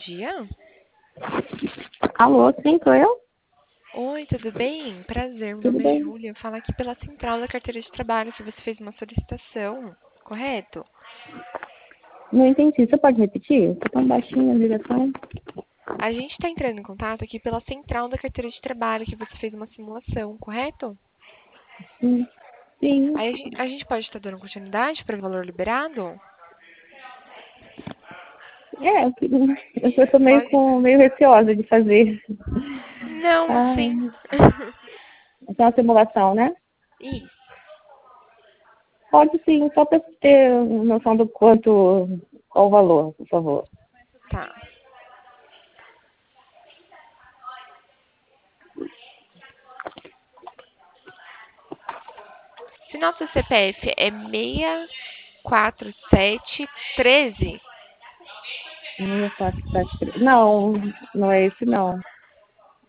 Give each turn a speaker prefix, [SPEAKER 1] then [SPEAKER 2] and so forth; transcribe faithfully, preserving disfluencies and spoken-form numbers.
[SPEAKER 1] dia.
[SPEAKER 2] Alô, sim, sou eu?
[SPEAKER 1] Oi, tudo bem? Prazer, meu
[SPEAKER 2] Tudo
[SPEAKER 1] nome é
[SPEAKER 2] bem?
[SPEAKER 1] Júlia. Falo aqui pela Central da Carteira de Trabalho que você fez uma solicitação, correto?
[SPEAKER 2] Não entendi. Você pode repetir? Tá tão baixinha a ligação.
[SPEAKER 1] A gente está entrando em contato aqui pela Central da Carteira de Trabalho que você fez uma simulação, correto?
[SPEAKER 2] Sim. Sim.
[SPEAKER 1] Aí a gen- a gente pode estar dando continuidade para o valor liberado?
[SPEAKER 2] É, eu eu tô meio,
[SPEAKER 1] Pode?
[SPEAKER 2] com, meio receosa de fazer.
[SPEAKER 1] Não,
[SPEAKER 2] Ah,
[SPEAKER 1] sim.
[SPEAKER 2] essa é uma simulação, né?
[SPEAKER 1] Isso,
[SPEAKER 2] Pode sim, só para ter noção do quanto, qual o valor, por favor.
[SPEAKER 1] tá. Se nosso C P F é seis quatro sete um três,
[SPEAKER 2] seis, quatro, sete, três. Não, não é esse não.